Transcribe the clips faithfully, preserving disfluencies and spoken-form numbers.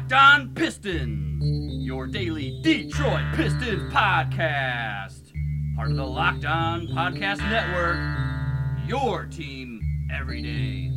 Locked On Pistons, your daily Detroit Pistons podcast. Part of the Locked On Podcast Network, your team every day.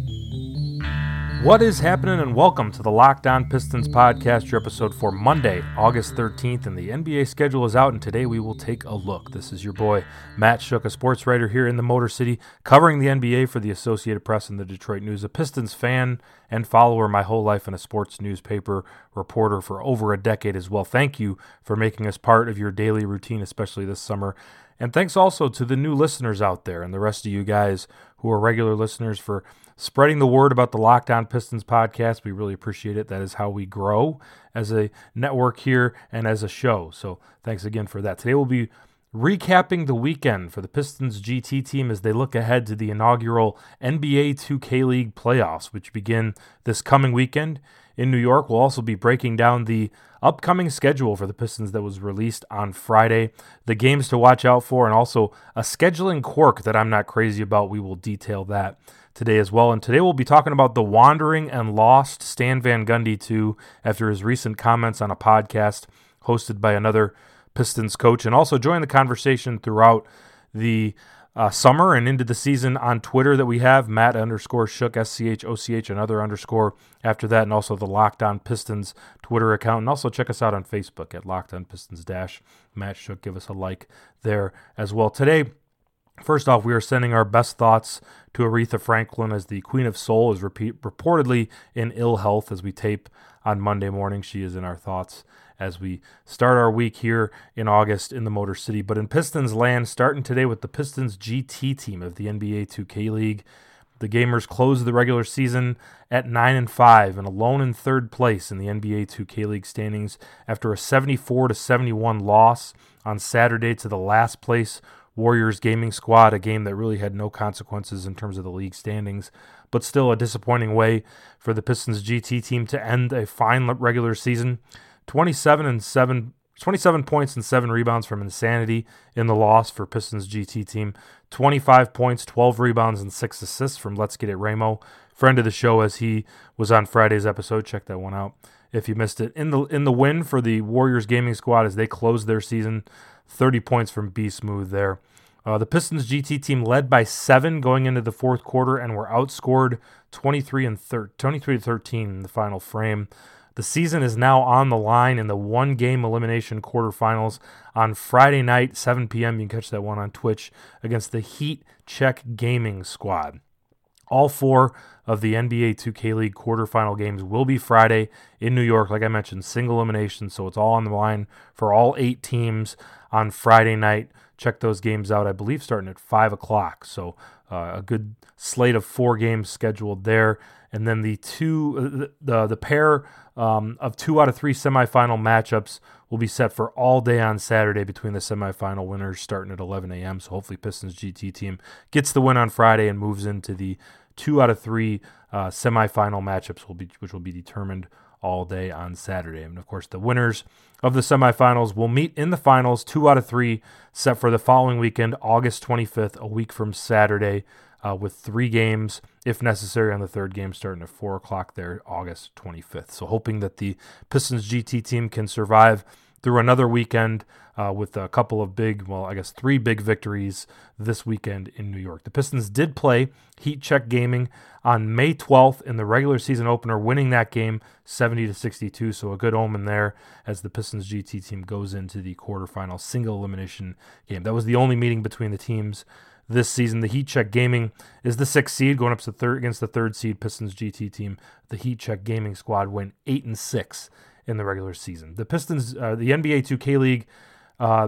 What is happening, and welcome to the Locked On Pistons podcast, your episode for Monday, August thirteenth, and the N B A schedule is out, and today we will take a look. This is your boy, Matt Shook, a sports writer here in the Motor City, covering the N B A for the Associated Press and the Detroit News, a Pistons fan and follower my whole life, and a sports newspaper reporter for over a decade as well. Thank you for making us part of your daily routine, especially this summer. And thanks also to the new listeners out there and the rest of you guys who are regular listeners for spreading the word about the Locked On Pistons podcast. We really appreciate it. That is how we grow as a network here and as a show. So thanks again for that. Today we'll be recapping the weekend for the Pistons G T team as they look ahead to the inaugural N B A two K League playoffs, which begin this coming weekend in New York. We'll also be breaking down the upcoming schedule for the Pistons that was released on Friday, the games to watch out for, and also a scheduling quirk that I'm not crazy about. We will detail that today as well. And today we'll be talking about the wandering and lost Stan Van Gundy too, after his recent comments on a podcast hosted by another Pistons coach, and also join the conversation throughout the uh, summer and into the season on Twitter that we have, Matt underscore Shook, S C H O C H, another underscore after that, and also the Locked On Pistons Twitter account. And also check us out on Facebook at Locked On Pistons dash Matt Shook. Give us a like there as well. Today, first off, we are sending our best thoughts to Aretha Franklin as the Queen of Soul is repeat, reportedly in ill health as we tape on Monday morning. She is in our thoughts as we start our week here in August in the Motor City. But in Pistons land, starting today with the Pistons G T team of the N B A two K League. The Gamers closed the regular season at nine and five and alone in third place in the N B A two K League standings after a seventy-four to seventy-one loss on Saturday to the last place Warriors Gaming Squad, a game that really had no consequences in terms of the league standings, but still a disappointing way for the Pistons G T team to end a fine regular season. twenty-seven and seven, twenty-seven points and seven rebounds from Insanity in the loss for Pistons G T team. twenty-five points, twelve rebounds, and six assists from Let's Get It Ramo, friend of the show as he was on Friday's episode. Check that one out if you missed it. In the in the win for the Warriors Gaming Squad as they closed their season, thirty points from B Smooth there. Uh, the Pistons G T team led by seven going into the fourth quarter and were outscored twenty-three and twenty-three to thirteen in the final frame. The season is now on the line in the one-game elimination quarterfinals on Friday night, seven p.m. You can catch that one on Twitch against the Heat Check Gaming Squad. All four of the N B A two K League quarterfinal games will be Friday in New York. Like I mentioned, single elimination, so it's all on the line for all eight teams on Friday night. Check those games out, I believe, starting at five o'clock. So uh, a good slate of four games scheduled there. And then the two, the the pair um, of two out of three semifinal matchups will be set for all day on Saturday between the semifinal winners starting at eleven a.m. So hopefully Pistons G T team gets the win on Friday and moves into the two out of three uh, semifinal matchups, will be which will be determined all day on Saturday. And of course, the winners of the semifinals will meet in the finals, two out of three, set for the following weekend, August twenty-fifth, a week from Saturday, uh, with three games, if necessary, on the third game starting at four o'clock there, August twenty-fifth. So hoping that the Pistons G T team can survive through another weekend uh, with a couple of big, well, I guess three big victories this weekend in New York. The Pistons did play Heat Check Gaming on May twelfth in the regular season opener, winning that game seventy to sixty-two, so a good omen there as the Pistons G T team goes into the quarterfinal single elimination game. That was the only meeting between the teams this season. The Heat Check Gaming is the sixth seed, going up to third against the third seed Pistons G T team. The Heat Check Gaming squad went eight and six in the regular season. The Pistons, uh, the N B A two K League uh,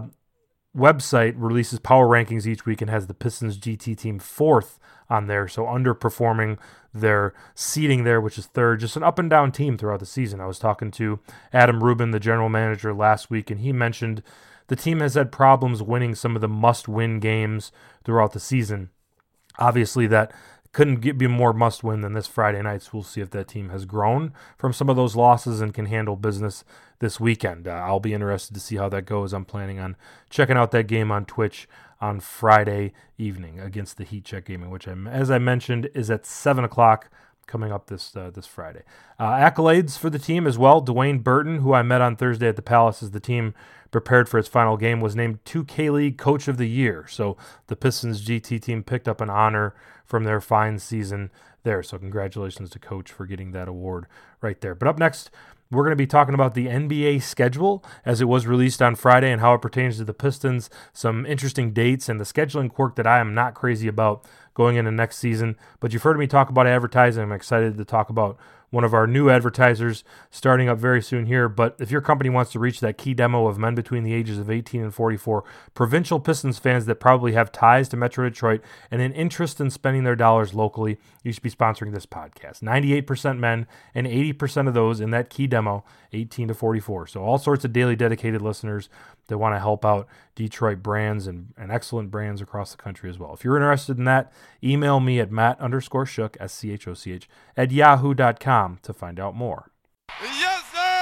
website releases power rankings each week and has the Pistons G T team fourth on there, so underperforming their seeding there, which is third. Just an up and down team throughout the season. I was talking to Adam Rubin, the general manager, last week, and he mentioned the team has had problems winning some of the must-win games throughout the season. Obviously, that couldn't get, be more must-win than this Friday night, so we'll see if that team has grown from some of those losses and can handle business this weekend. Uh, I'll be interested to see how that goes. I'm planning on checking out that game on Twitch on Friday evening against the Heat Check Gaming, which, I'm, as I mentioned, is at seven o'clock coming up this uh, this Friday. Uh, accolades for the team as well. Dwayne Burton, who I met on Thursday at the Palace as the team prepared for its final game, was named two K-League Coach of the Year. So the Pistons G T team picked up an honor from their fine season there. So congratulations to Coach for getting that award right there. But up next, we're going to be talking about the N B A schedule as it was released on Friday and how it pertains to the Pistons, some interesting dates, and the scheduling quirk that I am not crazy about going into next season. But you've heard me talk about advertising. I'm excited to talk about one of our new advertisers starting up very soon here. But if your company wants to reach that key demo of men between the ages of eighteen and forty-four, provincial Pistons fans that probably have ties to Metro Detroit and an interest in spending their dollars locally, you should be sponsoring this podcast. ninety-eight percent men and eighty percent of those in that key demo, eighteen to forty-four. So all sorts of daily dedicated listeners that want to help out Detroit brands and, and excellent brands across the country as well. If you're interested in that, email me at Matt underscore Shook, S C H O C H, at yahoo dot com to find out more. Yes,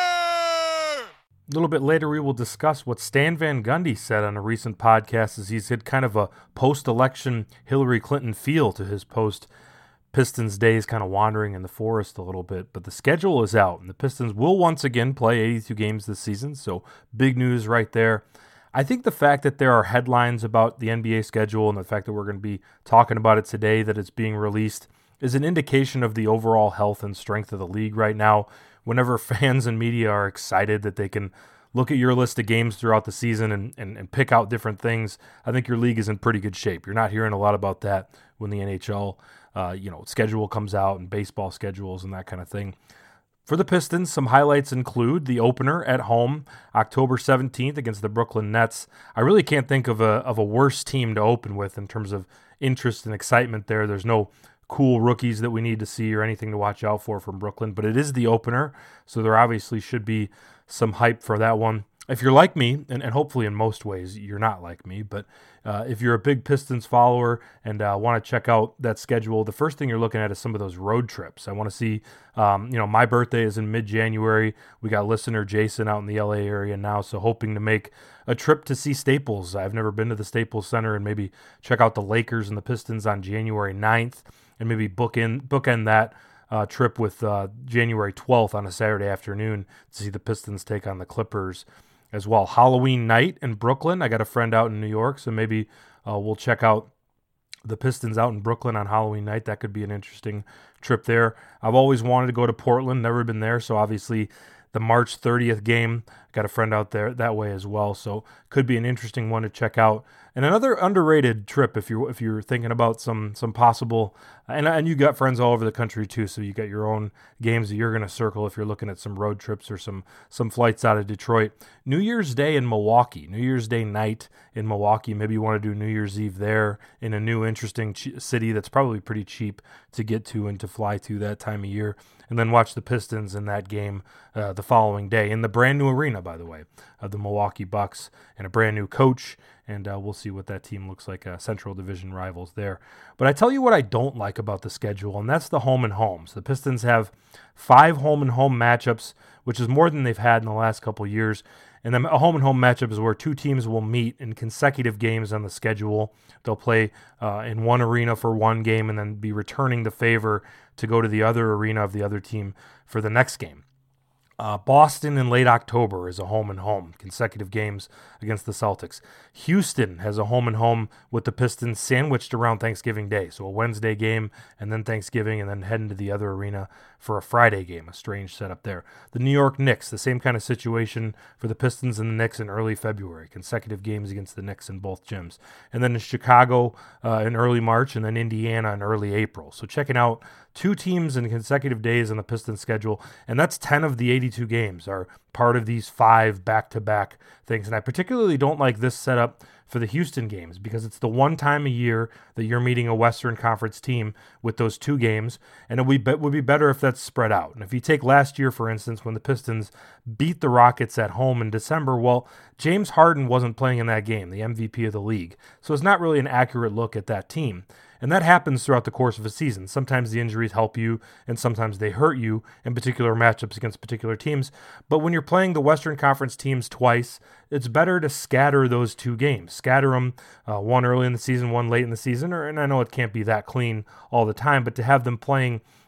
sir! A little bit later, we will discuss what Stan Van Gundy said on a recent podcast as he's had kind of a post-election Hillary Clinton feel to his post-Pistons days, kind of wandering in the forest a little bit. But the schedule is out, and the Pistons will once again play eighty-two games this season, so big news right there. I think the fact that there are headlines about the N B A schedule and the fact that we're going to be talking about it today, that it's being released, is an indication of the overall health and strength of the league right now. Whenever fans and media are excited that they can look at your list of games throughout the season and, and, and pick out different things, I think your league is in pretty good shape. You're not hearing a lot about that when the N H L uh, you know, schedule comes out and baseball schedules and that kind of thing. For the Pistons, some highlights include the opener at home, October seventeenth against the Brooklyn Nets. I really can't think of a of a worse team to open with in terms of interest and excitement there. There's no cool rookies that we need to see or anything to watch out for from Brooklyn, but it is the opener, so there obviously should be some hype for that one. If you're like me, and, and hopefully in most ways you're not like me, but uh, if you're a big Pistons follower and uh, want to check out that schedule, the first thing you're looking at is some of those road trips. I want to see, um, you know, my birthday is in mid-January. We got listener Jason out in the L A area now, so hoping to make a trip to see Staples. I've never been to the Staples Center, and maybe check out the Lakers and the Pistons on January ninth, and maybe book in, bookend that Uh, trip with uh, January twelfth on a Saturday afternoon to see the Pistons take on the Clippers as well. Halloween night in Brooklyn. I got a friend out in New York, so maybe uh, we'll check out the Pistons out in Brooklyn on Halloween night. That could be an interesting trip there. I've always wanted to go to Portland, never been there, so obviously the March thirtieth game, got a friend out there that way as well, so could be an interesting one to check out. And another underrated trip if you're if you're thinking about some some possible, and and you got friends all over the country too, so you got your own games that you're going to circle if you're looking at some road trips or some some flights out of Detroit. New Year's Day in Milwaukee, New Year's Day night in Milwaukee. Maybe you want to do New Year's Eve there in a new interesting ch- city that's probably pretty cheap to get to and to fly to that time of year, and then watch the Pistons in that game uh, the following day in the brand new arena, by the way, of the Milwaukee Bucks, and a brand new coach. And uh, we'll see what that team looks like, uh, Central Division rivals there. But I tell you what I don't like about the schedule, and that's the home and homes. The Pistons have five home and home matchups, which is more than they've had in the last couple years. And then a home and home matchup is where two teams will meet in consecutive games on the schedule. They'll play uh, in one arena for one game and then be returning the favor to go to the other arena of the other team for the next game. Uh, Boston in late October is a home and home, consecutive games against the Celtics. Houston has a home and home with the Pistons sandwiched around Thanksgiving Day. So a Wednesday game and then Thanksgiving and then heading to the other arena for a Friday game. A strange setup there. The New York Knicks, the same kind of situation for the Pistons and the Knicks in early February. Consecutive games against the Knicks in both gyms. And then in Chicago uh, in early March and then Indiana in early April. So checking out two teams in consecutive days on the Pistons schedule, and that's ten of the eighty-two games are part of these five back-to-back things. And I particularly don't like this setup for the Houston games because it's the one time a year that you're meeting a Western Conference team with those two games, and it would be, would be better if that's spread out. And if you take last year, for instance, when the Pistons beat the Rockets at home in December, well, James Harden wasn't playing in that game, the M V P of the league. So it's not really an accurate look at that team. And that happens throughout the course of a season. Sometimes the injuries help you, and sometimes they hurt you in particular matchups against particular teams. But when you're playing the Western Conference teams twice, it's better to scatter those two games. Scatter them, uh, one early in the season, one late in the season. Or, and I know it can't be that clean all the time, but to have them playing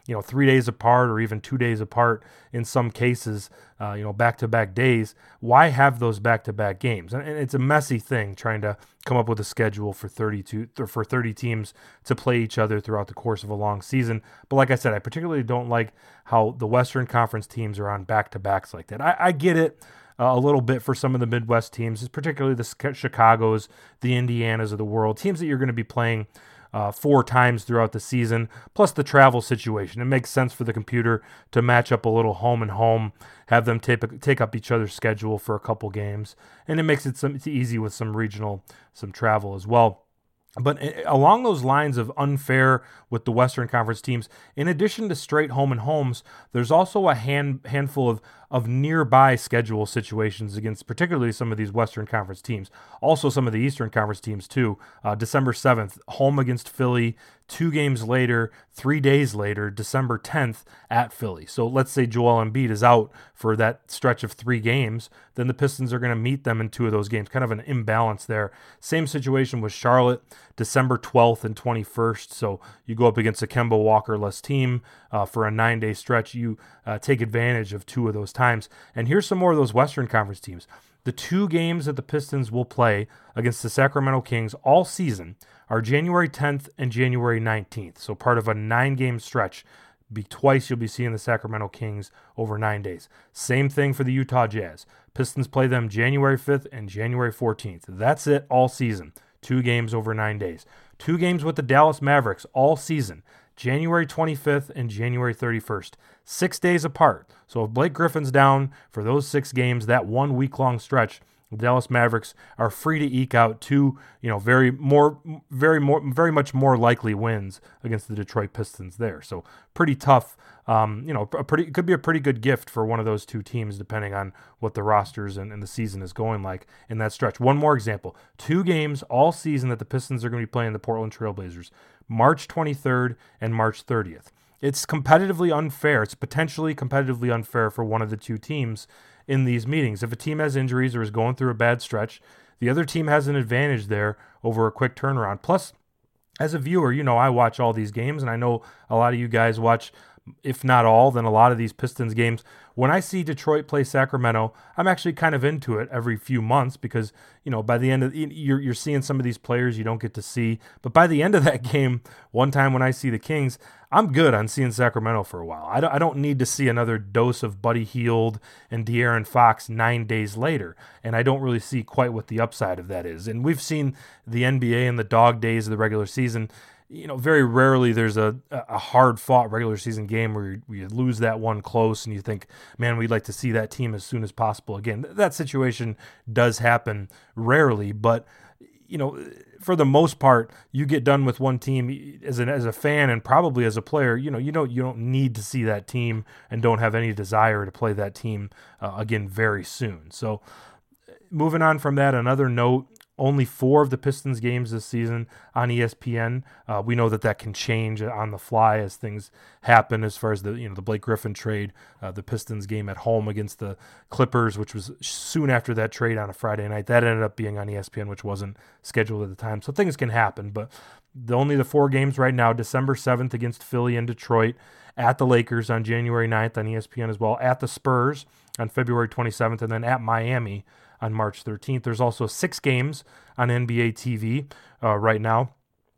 you know, three days apart or even two days apart in some cases, uh, you know, back-to-back days. Why have those back-to-back games? And, and it's a messy thing trying to come up with a schedule for thirty-two or for thirty teams to play each other throughout the course of a long season. But like I said, I particularly don't like how the Western Conference teams are on back-to-backs like that. I, I get it. Uh, a little bit for some of the Midwest teams, particularly the Chicagos, the Indianas of the world, teams that you're going to be playing uh, four times throughout the season, plus the travel situation. It makes sense for the computer to match up a little home and home, have them take, take up each other's schedule for a couple games, and it makes it some, it's easy with some regional, some travel as well. But along those lines of unfair with the Western Conference teams, in addition to straight home and homes, there's also a hand, handful of, of nearby schedule situations against particularly some of these Western Conference teams. Also some of the Eastern Conference teams too. Uh, December seventh, home against Philly. Two games later, three days later, December tenth at Philly. So let's say Joel Embiid is out for that stretch of three games, then the Pistons are going to meet them in two of those games. Kind of an imbalance there. Same situation with Charlotte, December twelfth and twenty-first. So you go up against a Kemba Walker-less team uh, for a nine-day stretch. You uh, take advantage of two of those times. And here's some more of those Western Conference teams. The two games that the Pistons will play against the Sacramento Kings all season are January tenth and January nineteenth. So part of a nine-game stretch. Be twice you'll be seeing the Sacramento Kings over nine days. Same thing for the Utah Jazz. Pistons play them January fifth and January fourteenth. That's it all season. Two games over nine days. Two games with the Dallas Mavericks all season. January twenty-fifth and January thirty-first. Six days apart. So if Blake Griffin's down for those six games, that one week-long stretch, the Dallas Mavericks are free to eke out two, you know, very more, very more, very much more likely wins against the Detroit Pistons there. So pretty tough. Um, you know, a pretty could be a pretty good gift for one of those two teams, depending on what the rosters and, and the season is going like in that stretch. One more example: two games all season that the Pistons are going to be playing the Portland Trailblazers, March twenty-third and March thirtieth. It's competitively unfair. It's potentially competitively unfair for one of the two teams in these meetings. If a team has injuries or is going through a bad stretch, the other team has an advantage there over a quick turnaround. Plus, as a viewer, you know, I watch all these games, and I know a lot of you guys watch, if not all, then a lot of these Pistons games. When I see Detroit play Sacramento, I'm actually kind of into it every few months because, you know, by the end of you're you're seeing some of these players you don't get to see. But by the end of that game, one time when I see the Kings, I'm good on seeing Sacramento for a while. I don't, I don't need to see another dose of Buddy Hield and De'Aaron Fox nine days later, and I don't really see quite what the upside of that is. And we've seen the N B A in the dog days of the regular season. You know, very rarely there's a, a hard-fought regular season game where you, where you lose that one close and you think, man, we'd like to see that team as soon as possible again. That situation does happen rarely, but, you know, for the most part, you get done with one team as an as a fan and probably as a player, you know, you don't you don't need to see that team and don't have any desire to play that team uh, again very soon. So moving on from that, another note, only four of the Pistons games this season on E S P N. Uh, we know that that can change on the fly as things happen. As far as the you know the Blake Griffin trade, uh, the Pistons game at home against the Clippers, which was soon after that trade on a Friday night, that ended up being on E S P N, which wasn't scheduled at the time. So things can happen. But the only the four games right now: December seventh against Philly and Detroit, at the Lakers on January ninth on E S P N as well, at the Spurs on February twenty-seventh, and then at Miami on March thirteenth. There's also six games on N B A T V uh, right now.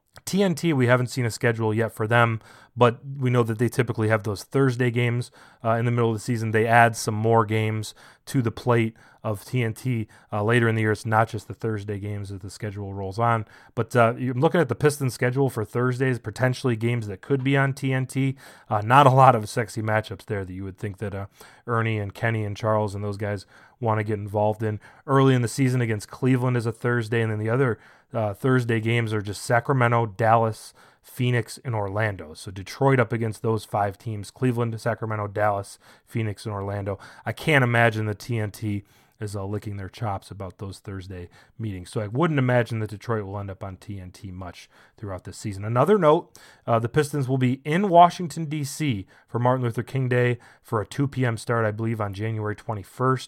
T N T, we haven't seen a schedule yet for them, but we know that they typically have those Thursday games uh, in the middle of the season. They add some more games to the plate of T N T uh, later in the year. It's not just the Thursday games as the schedule rolls on. But uh, you're looking at the Pistons schedule for Thursdays, potentially games that could be on T N T. Uh, not a lot of sexy matchups there that you would think that uh, Ernie and Kenny and Charles and those guys want to get involved in. Early in the season against Cleveland is a Thursday, and then the other uh, Thursday games are just Sacramento, Dallas, Phoenix, and Orlando. So Detroit up against those five teams: Cleveland, Sacramento, Dallas, Phoenix, and Orlando. I can't imagine the T N T is uh, licking their chops about those Thursday meetings. So I wouldn't imagine that Detroit will end up on T N T much throughout this season. Another note, uh, the Pistons will be in Washington, D C for Martin Luther King Day for a two p.m. start, I believe, on January twenty-first.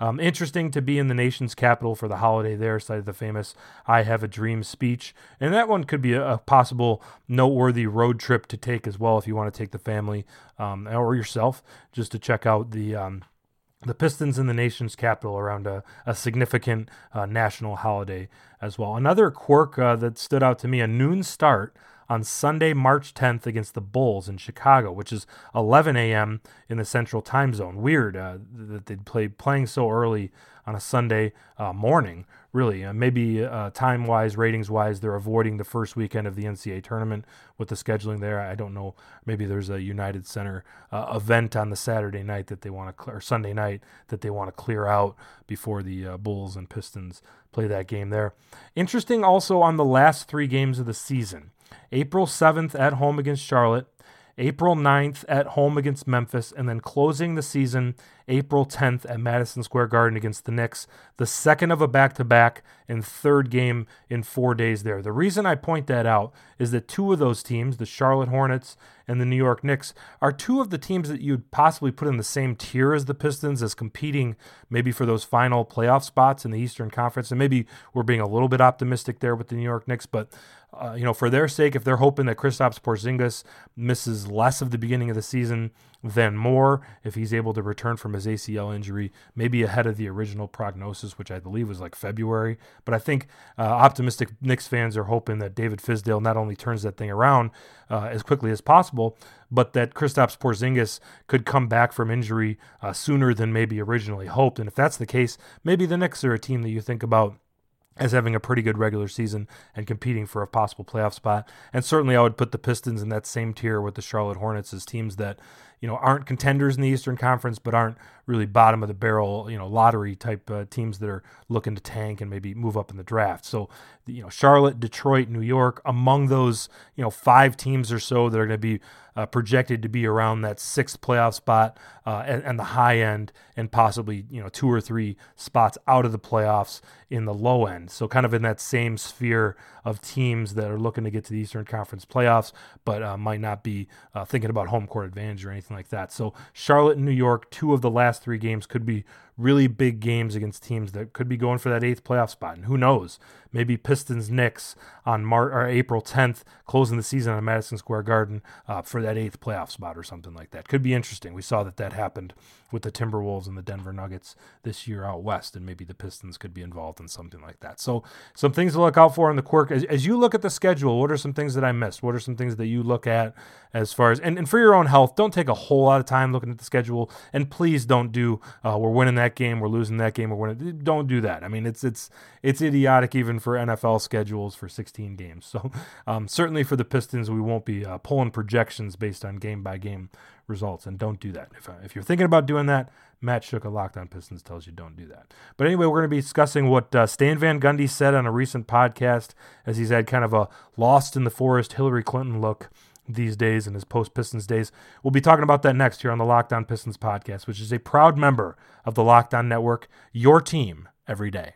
Um, interesting to be in the nation's capital for the holiday there, cited the famous I Have a Dream speech. And that one could be a, a possible noteworthy road trip to take as well if you want to take the family um, or yourself just to check out the um, the Pistons in the nation's capital around a, a significant uh, national holiday as well. Another quirk uh, that stood out to me, a noon start on Sunday, March tenth against the Bulls in Chicago, which is eleven a.m. in the Central Time Zone. Weird uh, that they'd play playing so early on a Sunday uh, morning, really. Uh, maybe uh, time-wise, ratings-wise, they're avoiding the first weekend of the N C double A tournament with the scheduling there. I don't know. Maybe there's a United Center uh, event on the Saturday night that they want to, or Sunday night that they want to clear out before the uh, Bulls and Pistons play that game there. Interesting also on the last three games of the season. April seventh at home against Charlotte, April ninth at home against Memphis, and then closing the season April tenth at Madison Square Garden against the Knicks, the second of a back-to-back and third game in four days there. The reason I point that out is that two of those teams, the Charlotte Hornets and the New York Knicks, are two of the teams that you'd possibly put in the same tier as the Pistons as competing maybe for those final playoff spots in the Eastern Conference. And maybe we're being a little bit optimistic there with the New York Knicks, but uh, you know, for their sake, if they're hoping that Kristaps Porzingis misses less of the beginning of the season than more, if he's able to return from his A C L injury, maybe ahead of the original prognosis, which I believe was like February. But I think uh, optimistic Knicks fans are hoping that David Fizdale not only turns that thing around uh, as quickly as possible, but that Kristaps Porzingis could come back from injury uh, sooner than maybe originally hoped. And if that's the case, maybe the Knicks are a team that you think about as having a pretty good regular season and competing for a possible playoff spot. And certainly I would put the Pistons in that same tier with the Charlotte Hornets as teams that, you know, aren't contenders in the Eastern Conference, but aren't really bottom of the barrel, you know, lottery type uh, teams that are looking to tank and maybe move up in the draft. So, you know, Charlotte, Detroit, New York, among those, you know, five teams or so that are going to be uh, projected to be around that sixth playoff spot uh, and, and the high end, and possibly, you know, two or three spots out of the playoffs in the low end. So kind of in that same sphere of teams that are looking to get to the Eastern Conference playoffs, but uh, might not be uh, thinking about home court advantage or anything like that. So Charlotte and New York, two of the last three games could be really big games against teams that could be going for that eighth playoff spot. And who knows, maybe Pistons Knicks on Mar- or April tenth, closing the season on Madison Square Garden uh, for that eighth playoff spot or something like that. Could be interesting. We saw that that happened with the Timberwolves and the Denver Nuggets this year out west, and maybe the Pistons could be involved in something like that. So some things to look out for in the quirk. As, as you look at the schedule, what are some things that I missed? What are some things that you look at as far as, and, and for your own health, don't take a whole lot of time looking at the schedule, and please don't do, uh, we're winning that game, we're losing that game, we're winning. Don't do that. I mean, it's it's it's idiotic even for N F L schedules for sixteen games. So um, certainly for the Pistons, we won't be uh, pulling projections based on game-by-game results, and don't do that. If, uh, if you're thinking about doing that, Matt Shook of Locked On Pistons tells you don't do that. But anyway, we're going to be discussing what uh, Stan Van Gundy said on a recent podcast, as he's had kind of a lost in the forest Hillary Clinton look these days in his post-Pistons days. We'll be talking about that next here on the Locked On Pistons podcast, which is a proud member of the Locked On Network, your team every day.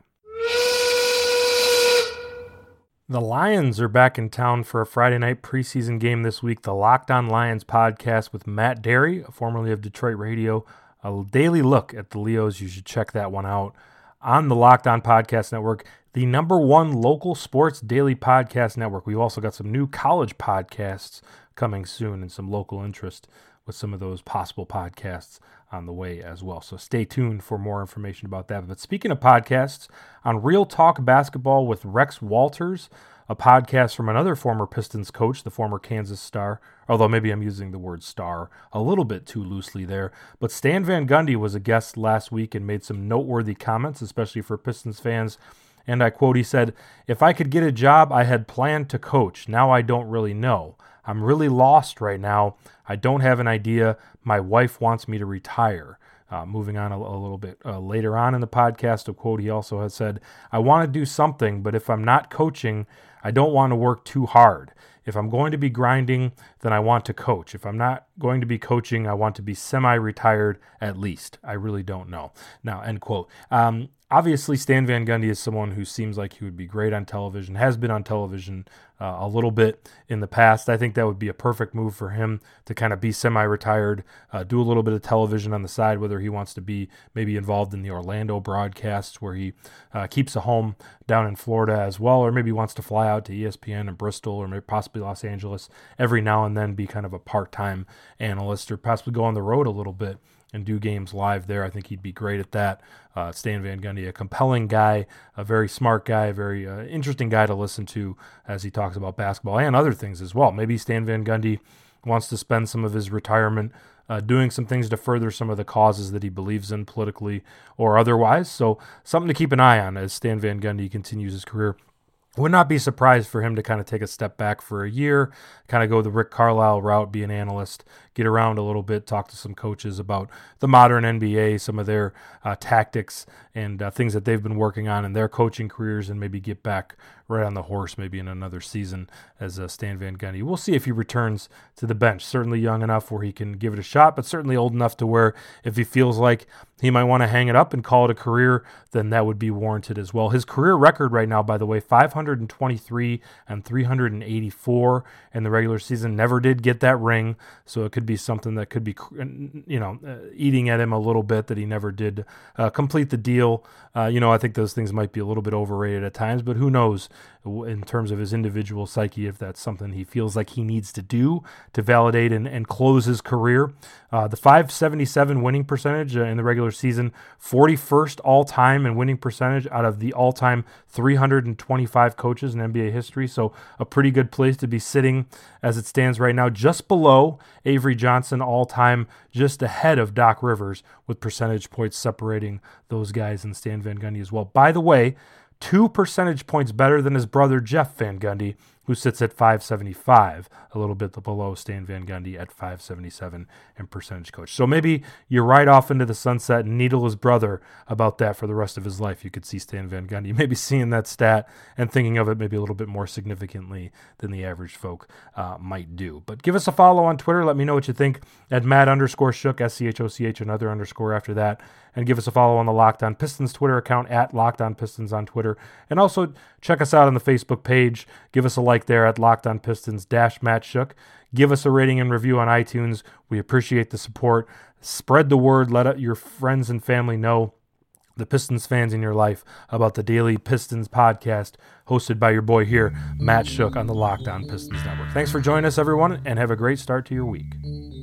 The Lions are back in town for a Friday night preseason game this week. The Locked On Lions podcast with Matt Derry, formerly of Detroit Radio. A daily look at the Leos. You should check that one out on the Locked On Podcast Network, the number one local sports daily podcast network. We've also got some new college podcasts coming soon and some local interest with some of those possible podcasts on the way as well. So stay tuned for more information about that. But speaking of podcasts, on Real Talk Basketball with Rex Walters, a podcast from another former Pistons coach, the former Kansas Star, although maybe I'm using the word star a little bit too loosely there. But Stan Van Gundy was a guest last week and made some noteworthy comments, especially for Pistons fans. And I quote, he said, "If I could get a job, I had planned to coach. Now I don't really know. I'm really lost right now. I don't have an idea. My wife wants me to retire." Uh, moving on a, a little bit uh, later on in the podcast, a quote he also has said, "I want to do something, but if I'm not coaching, I don't want to work too hard. If I'm going to be grinding, then I want to coach. If I'm not going to be coaching, I want to be semi-retired at least. I really don't know." Now, end quote. Um, Obviously, Stan Van Gundy is someone who seems like he would be great on television, has been on television uh, a little bit in the past. I think that would be a perfect move for him to kind of be semi-retired, uh, do a little bit of television on the side, whether he wants to be maybe involved in the Orlando broadcasts where he uh, keeps a home down in Florida as well, or maybe wants to fly out to E S P N in Bristol or maybe possibly Los Angeles every now and then, be kind of a part-time analyst, or possibly go on the road a little bit and do games live there. I think he'd be great at that. Uh, Stan Van Gundy, a compelling guy, a very smart guy, a very uh, interesting guy to listen to as he talks about basketball and other things as well. Maybe Stan Van Gundy wants to spend some of his retirement uh, doing some things to further some of the causes that he believes in politically or otherwise. So something to keep an eye on as Stan Van Gundy continues his career. Would not be surprised for him to kind of take a step back for a year, kind of go the Rick Carlisle route, be an analyst, get around a little bit, talk to some coaches about the modern N B A, some of their uh, tactics and uh, things that they've been working on in their coaching careers, and maybe get back right on the horse maybe in another season as uh, Stan Van Gundy. We'll see if he returns to the bench. Certainly young enough where he can give it a shot, but certainly old enough to where if he feels like he might want to hang it up and call it a career, then that would be warranted as well. His career record right now, by the way, five hundred twenty-three and three hundred eighty-four in the regular season. Never did get that ring, so it could be something that could be, you know, uh, eating at him a little bit that he never did uh, complete the deal. Uh, you know, I think those things might be a little bit overrated at times, but who knows in terms of his individual psyche if that's something he feels like he needs to do to validate and, and close his career. Uh, the five seventy-seven winning percentage uh, in the regular season, forty-first all-time in winning percentage out of the all-time three hundred twenty-five coaches in N B A history, so a pretty good place to be sitting as it stands right now, just below Avery Johnson all-time, just ahead of Doc Rivers, with percentage points separating those guys and Stan Van Gundy as well. By the way, two percentage points better than his brother Jeff Van Gundy, who sits at five seventy-five, a little bit below Stan Van Gundy at five seventy-seven in percentage coach. So maybe you're right off into the sunset and needle his brother about that for the rest of his life. You could see Stan Van Gundy maybe seeing that stat and thinking of it maybe a little bit more significantly than the average folk uh, might do. But give us a follow on Twitter. Let me know what you think at Matt underscore Shook, S C H O C H, another underscore after that. And give us a follow on the Locked On Pistons Twitter account at Locked On Pistons on Twitter. And also check us out on the Facebook page. Give us a like there at Locked On Pistons dash Matt Shook. Give us a rating and review on iTunes. We appreciate the support. Spread the word. Let your friends and family know, the Pistons fans in your life, about the Daily Pistons podcast hosted by your boy here, Matt Shook, on the Locked On Pistons Network. Thanks for joining us, everyone, and have a great start to your week.